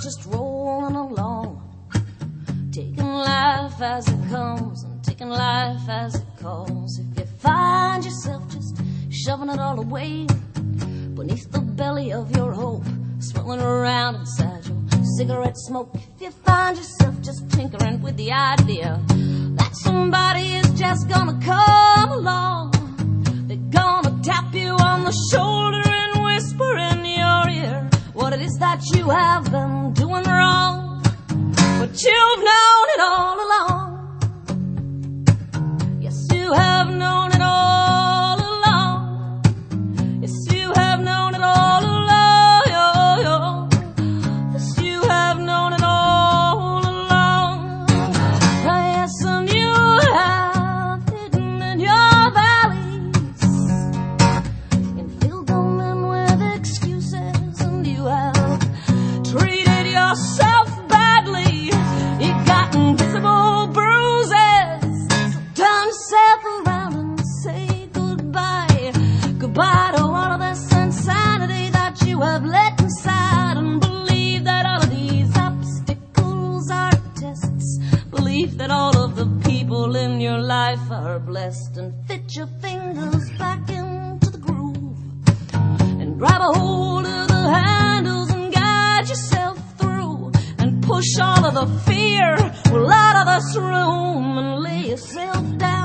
just rolling along, taking life as it comes and taking life as it calls. If you find yourself just shoving it all away beneath the belly of your hope, swirling around inside your cigarette smoke, if you find yourself just tinkering with the idea that somebody is just gonna come along, they're gonna tap you on the shoulder and whisper in your ear what it is that you have been doing wrong, but you've known it all along. Yes, you have known it all along. Yes, you have known it all along. Yes, you have known it all along. Yes, and you have hidden in your valleys and filled them in with excuses, and you have treated yourself badly. You got invisible bruises. So turn yourself around and say goodbye. Goodbye to all of this insanity that you have let inside, and believe that all of these obstacles are tests. Believe that all of the people in your life are blessed, and fit your fingers back into the groove and grab a hold of the handles and guide yourself through, and push all of the fear well out of this room and lay yourself down